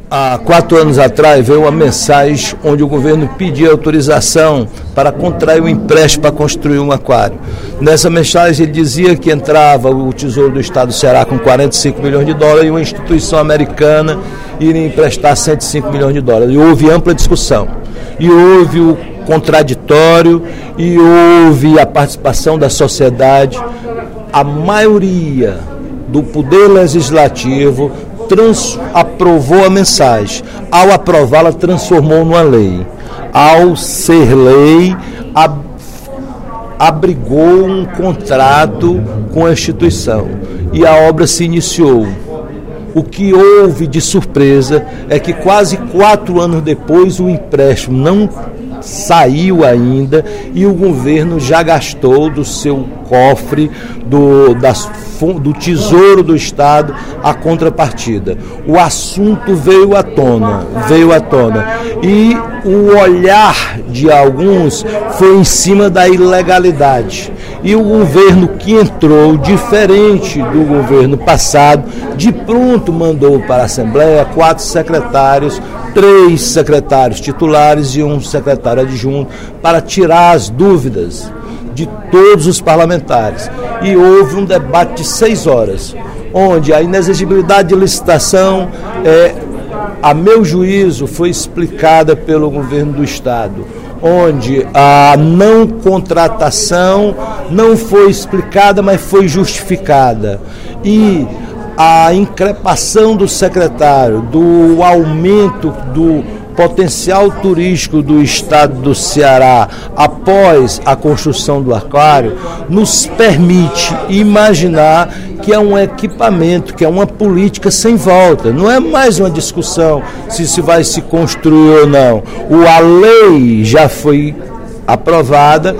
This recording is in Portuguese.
Há 4 anos atrás veio uma mensagem onde o governo pedia autorização para contrair um empréstimo para construir um aquário. Nessa mensagem ele dizia que entrava o Tesouro do Estado do Ceará com 45 milhões de dólares e uma instituição americana iria emprestar 105 milhões de dólares. E houve ampla discussão. E houve o contraditório e houve a participação da sociedade. A maioria do Poder Legislativo aprovou a mensagem. Ao aprová-la, transformou numa lei. Ao ser lei, abrigou um contrato com a instituição. E a obra se iniciou. O que houve de surpresa é que quase 4 anos depois o empréstimo não saiu ainda e o governo já gastou do seu cofre, do Tesouro do Estado, a contrapartida. O assunto veio à tona e o olhar de alguns foi em cima da ilegalidade. E o governo que entrou, diferente do governo passado, de pronto mandou para a Assembleia 4 secretários, 3 secretários titulares e 1 secretário adjunto, para tirar as dúvidas de todos os parlamentares. E houve um debate de 6 horas, onde a inexigibilidade de licitação, a meu juízo, foi explicada pelo governo do Estado, onde a não contratação não foi explicada, mas foi justificada. E a increpação do secretário do aumento do potencial turístico do estado do Ceará após a construção do aquário nos permite imaginar que é um equipamento, que é uma política sem volta. Não é mais uma discussão se vai se construir ou não. A lei já foi aprovada